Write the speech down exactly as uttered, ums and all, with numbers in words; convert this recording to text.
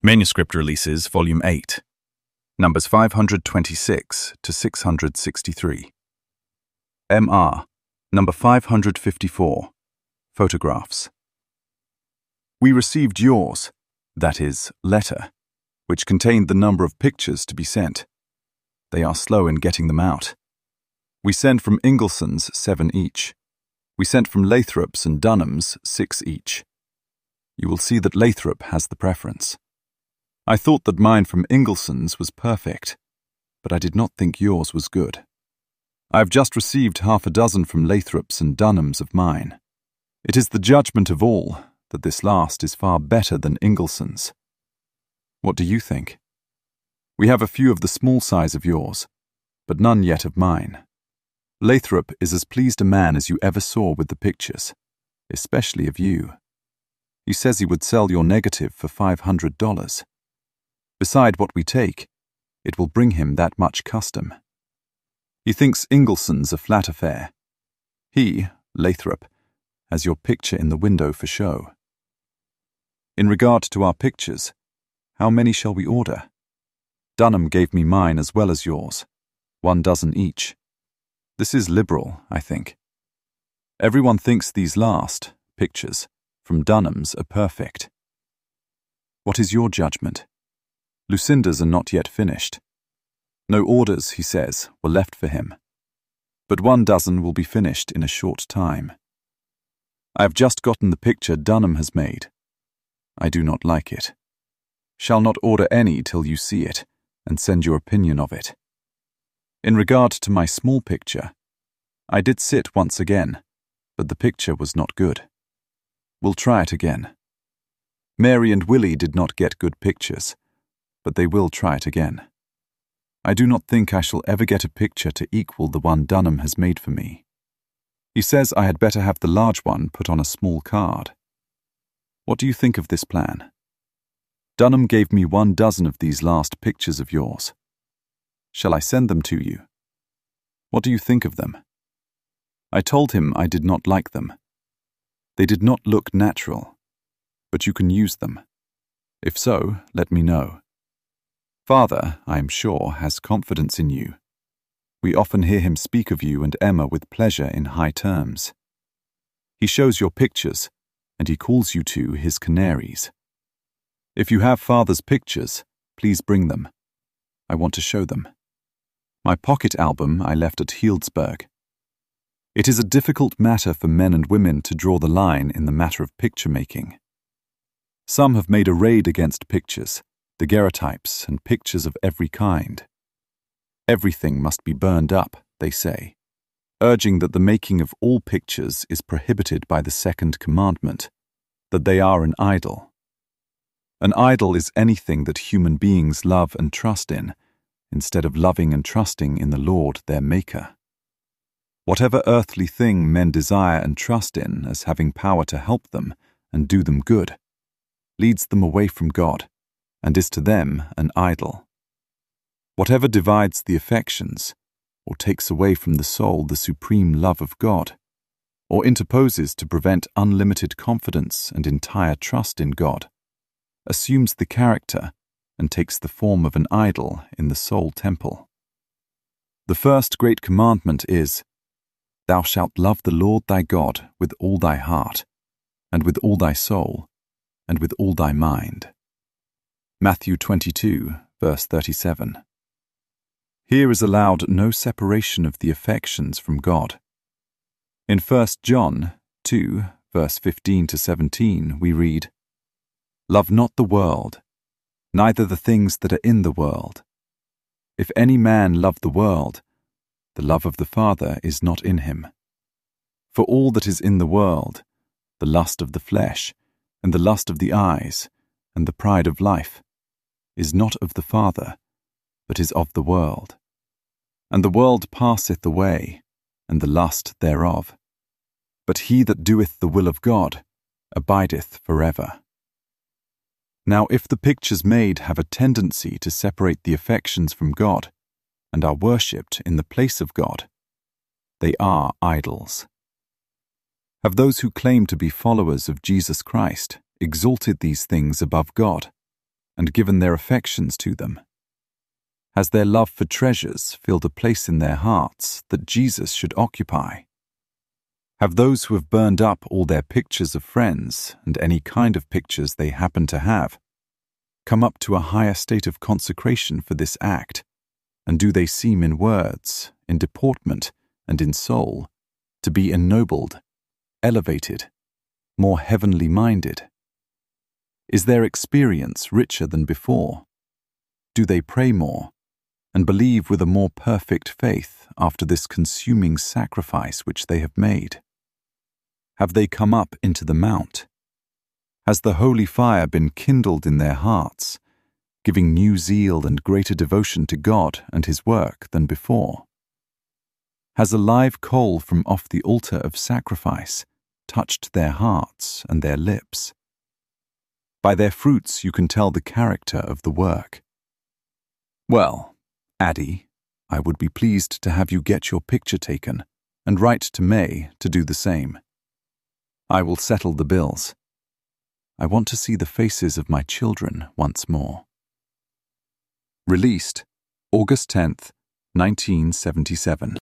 Manuscript Releases, Volume eight, numbers five hundred twenty-six to six hundred sixty-three. M R, number five hundred fifty-four, Photographs. We received yours, that is, letter, which contained the number of pictures to be sent. They are slow in getting them out. We send from Ingleson's seven each. We sent from Lathrop's and Dunham's six each. You will see that Lathrop has the preference. I thought that mine from Ingleson's was perfect, but I did not think yours was good. I have just received half a dozen from Lathrop's and Dunham's of mine. It is the judgment of all that this last is far better than Ingleson's. What do you think? We have a few of the small size of yours, but none yet of mine. Lathrop is as pleased a man as you ever saw with the pictures, especially of you. He says he would sell your negative for five hundred dollars. Beside what we take, it will bring him that much custom. He thinks Ingleson's a flat affair. He, Lathrop, has your picture in the window for show. In regard to our pictures, how many shall we order? Dunham gave me mine as well as yours, one dozen each. This is liberal, I think. Everyone thinks these last, pictures, from Dunham's are perfect. What is your judgment? Lucinda's are not yet finished. No orders, he says, were left for him. But one dozen will be finished in a short time. I have just gotten the picture Dunham has made. I do not like it. Shall not order any till you see it, and send your opinion of it. In regard to my small picture, I did sit once again, but the picture was not good. We'll try it again. Mary and Willie did not get good pictures, but they will try it again. I do not think I shall ever get a picture to equal the one Dunham has made for me. He says I had better have the large one put on a small card. What do you think of this plan? Dunham gave me one dozen of these last pictures of yours. Shall I send them to you? What do you think of them? I told him I did not like them. They did not look natural, but you can use them. If so, let me know. Father, I am sure, has confidence in you. We often hear him speak of you and Emma with pleasure in high terms. He shows your pictures, and he calls you two his canaries. If you have Father's pictures, please bring them. I want to show them. My pocket album I left at Healdsburg. It is a difficult matter for men and women to draw the line in the matter of picture-making. Some have made a raid against pictures, daguerreotypes and pictures of every kind. Everything must be burned up, they say, urging that the making of all pictures is prohibited by the second commandment, that they are an idol. An idol is anything that human beings love and trust in, instead of loving and trusting in the Lord their Maker. Whatever earthly thing men desire and trust in as having power to help them and do them good, leads them away from God, and is to them an idol. Whatever divides the affections, or takes away from the soul the supreme love of God, or interposes to prevent unlimited confidence and entire trust in God, assumes the character and takes the form of an idol in the soul temple. The first great commandment is, Thou shalt love the Lord thy God with all thy heart, and with all thy soul, and with all thy mind. Matthew twenty-two, verse thirty-seven. Here is allowed no separation of the affections from God. In First John two, verse fifteen to seventeen, we read, Love not the world, neither the things that are in the world. If any man love the world, the love of the Father is not in him. For all that is in the world, the lust of the flesh, and the lust of the eyes, and the pride of life, is not of the Father, but is of the world. And the world passeth away, and the lust thereof. But he that doeth the will of God abideth forever. Now if the pictures made have a tendency to separate the affections from God, and are worshipped in the place of God, they are idols. Have those who claim to be followers of Jesus Christ exalted these things above God, and given their affections to them? Has their love for treasures filled a place in their hearts that Jesus should occupy? Have those who have burned up all their pictures of friends and any kind of pictures they happen to have come up to a higher state of consecration for this act, and do they seem in words, in deportment, and in soul to be ennobled, elevated, more heavenly minded? Is their experience richer than before? Do they pray more and believe with a more perfect faith after this consuming sacrifice which they have made? Have they come up into the mount? Has the holy fire been kindled in their hearts, giving new zeal and greater devotion to God and His work than before? Has a live coal from off the altar of sacrifice touched their hearts and their lips? By their fruits you can tell the character of the work. Well, Addie, I would be pleased to have you get your picture taken and write to May to do the same. I will settle the bills. I want to see the faces of my children once more. Released August tenth, nineteen seventy-seven.